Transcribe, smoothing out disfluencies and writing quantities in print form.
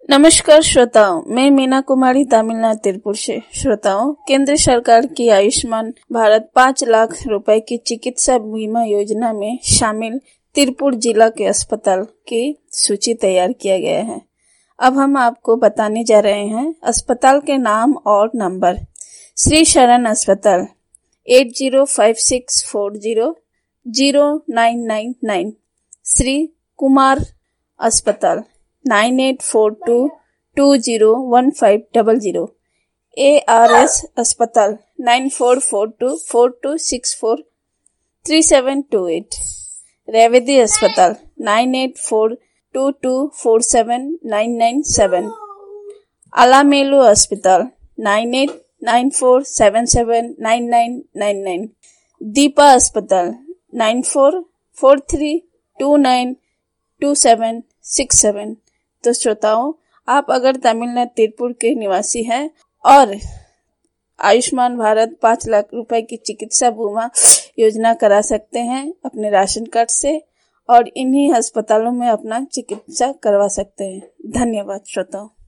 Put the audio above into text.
नमस्कार श्रोताओं, मैं मीना कुमारी तमिलनाडु तिरुपुर से। श्रोताओं, केंद्र सरकार की आयुष्मान भारत 5 लाख रुपए की चिकित्सा बीमा योजना में शामिल तिरुपुर जिला के अस्पताल की सूची तैयार किया गया है। अब हम आपको बताने जा रहे हैं अस्पताल के नाम और नंबर। श्री शरण अस्पताल 8056400999, श्री कुमार अस्पताल 9842201500, ARS अस्पताल 944242643728, रेवती अस्पताल 9842247997, अलामेलू अस्पताल 9894779999, दीपा अस्पताल 9443292767। तो श्रोताओं, आप अगर तमिलनाडु तिरुपुर के निवासी हैं और आयुष्मान भारत 5 लाख रुपए की चिकित्सा बीमा योजना करा सकते हैं अपने राशन कार्ड से, और इन्हीं अस्पतालों में अपना चिकित्सा करवा सकते हैं। धन्यवाद श्रोताओं।